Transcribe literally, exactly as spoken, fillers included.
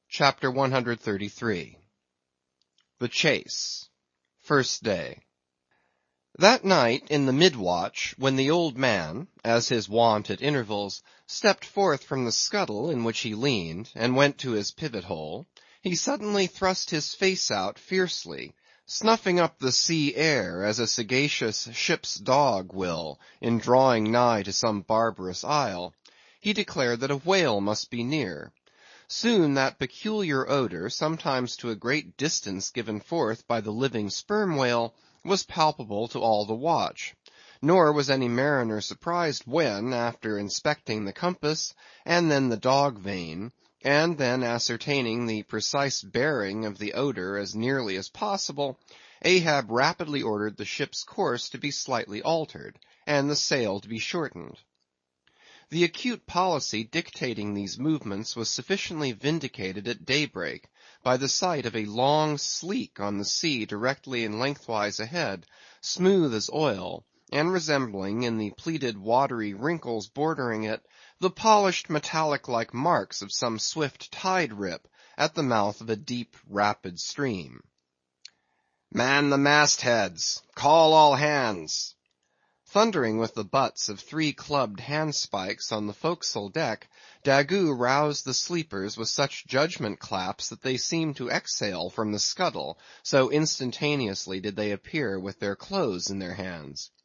CHAPTER one hundred thirty-three. The Chase. First Day. That night in the mid-watch, when the old man, as his wont at intervals, stepped forth from the scuttle in which he leaned, and went to his pivot-hole, he suddenly thrust his face out fiercely, snuffing up the sea air as a sagacious ship's dog will, in drawing nigh to some barbarous isle. He declared that a whale must be near. Soon that peculiar odor, sometimes to a great distance given forth by the living sperm whale, was palpable to all the watch; nor was any mariner surprised when, after inspecting the compass, and then the dog vane, and then ascertaining the precise bearing of the odor as nearly as possible, Ahab rapidly ordered the ship's course to be slightly altered, and the sail to be shortened. The acute policy dictating these movements was sufficiently vindicated at daybreak, by the sight of a long sleek on the sea directly and lengthwise ahead, smooth as oil, and resembling, in the pleated watery wrinkles bordering it, the polished metallic-like marks of some swift tide-rip at the mouth of a deep rapid stream. "Man the mast-heads! Call all hands!" Thundering with the butts of three clubbed handspikes on the forecastle deck, Daggoo roused the sleepers with such judgment claps that they seemed to exhale from the scuttle, so instantaneously did they appear with their clothes in their hands.